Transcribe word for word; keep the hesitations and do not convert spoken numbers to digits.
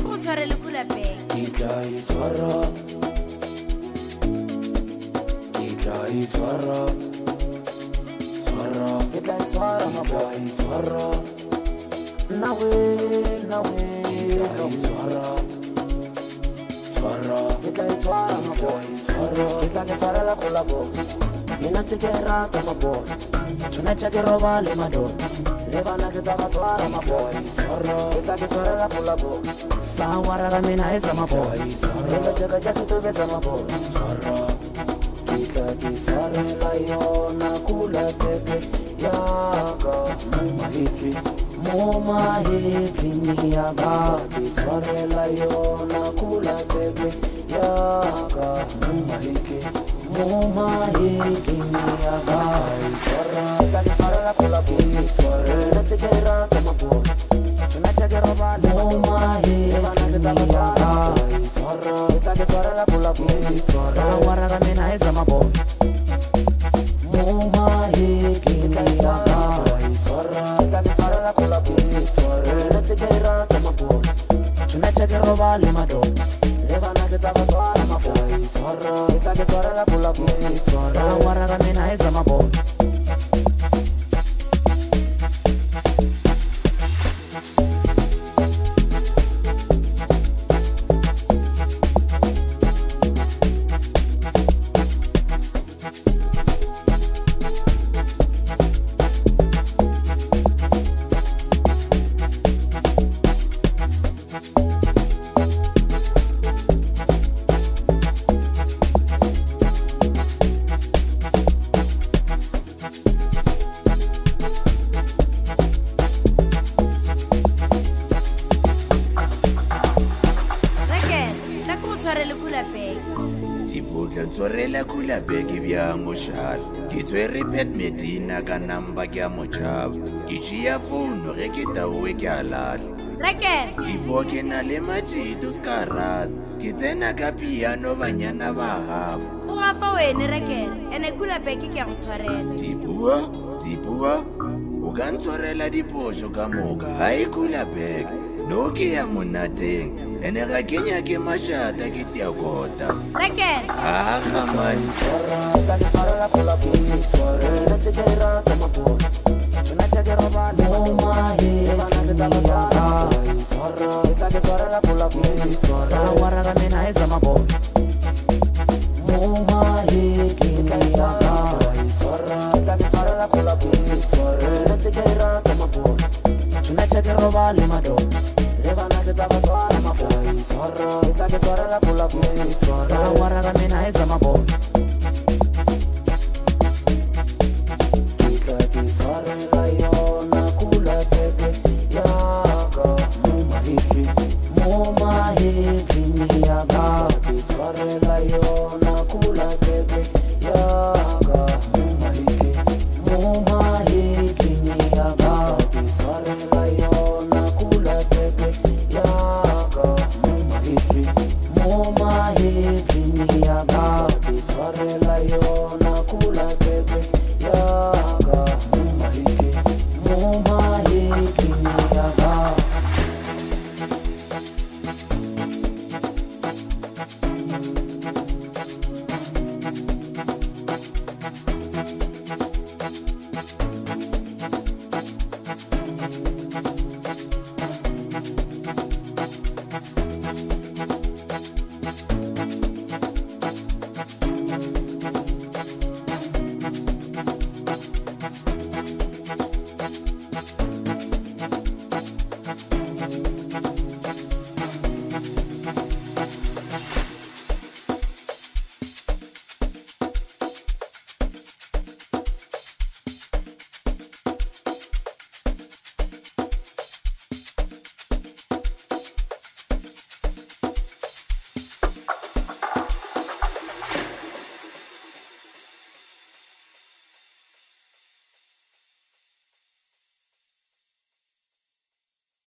ko tshware le kulapeng. Kitla itshwara Kitla itshwara Tshwara Kitla itshwara Kitla itshwara Nawe nawe Kitla itshwara Tshwara Kitla itshwara Kitla itshwara Kitla ke tshwara la kolabo Mina tshekera ka mabo Tuna tshekero le madon Le bana ke tla tshwara mabo Tshwara Kitla ke tshwara la kolabo Sawara ga mina etsa mabo Le tsheka tsheka to betsa mabo Tshwara Kitla ke tshwara la yona kula teke Yaka Mahiki Moma hiki miyaga Ke tshwara la yona kula teke Yaka Mahiki Moma hiki miyaga Tshwara Kitla ke tshwara la kula teke Tshwara Le tshekera ka mabo Tuna tshekero bale Moma hiki miyaga Tshwara Kitla ke tshwara la kula teke Sawara ga mina etsa mabo Moma hiki miyaga Tshwara Kitla ke tshwara la kula teke Tshwara Le tshekera ka mabo Tuna tshekero bale mado Le bana ke tla tshwara mabo Tshwara Kitla ke tshwara la kula teke Sawara ga mina etsa mabo Tsorela kula begi bya moshal Ki tswere pet medina ka namba kya mochab Ki chia funo ge ki tawe kya lal Rekere Ki boke na le machitu skaraz Ki tsena ka piano banyana ba hafu o gafa wene rekere ene kulapeng ke a go tshwarela. Dipua, dipua O ka ntsorela diposho ka moka Hai kula begi No ke ya monateng Ene ga kenya ke mashata ke tia kota Rekere Aha man Tshwara Kitla ke tshwara la kula teke Tshwara Le tshekera ka mabo Tuna tshekero bale Moma hiki miyaga Tshwara Kitla ke tshwara la kula teke Sawara ga mina etsa mabo Moma hiki miyaga Tshwara Kitla ke tshwara la kula teke Tshwara Le tshekera ka mabo Tuna tshekero bale mado Le bana ke tla tshwara mabo Tshwara Kitla ke tshwara la kula teke Sawara ga mina etsa mabo